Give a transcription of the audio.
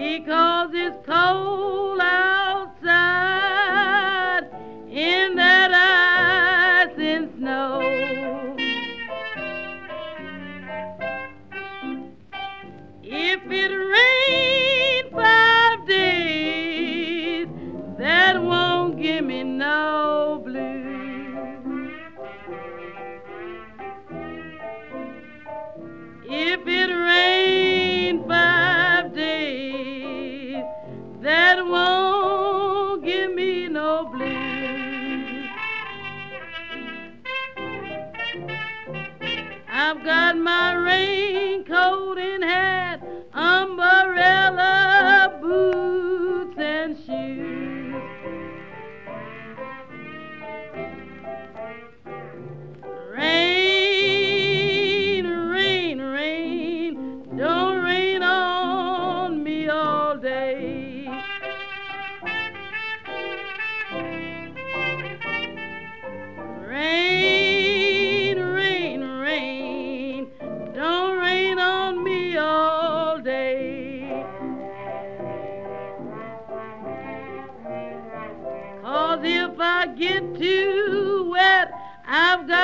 because it's cold outside in that ice and snow. If it rains 5 days, that won't give me no blues. If it rains 5 days, that won't give me no blues. I've got my raincoat and hat, umbrella, boots and shoes. Rain, rain, rain, don't rain on me all day. Rain, rain, rain, don't rain on me all day. 'Cause if I get too wet, I've got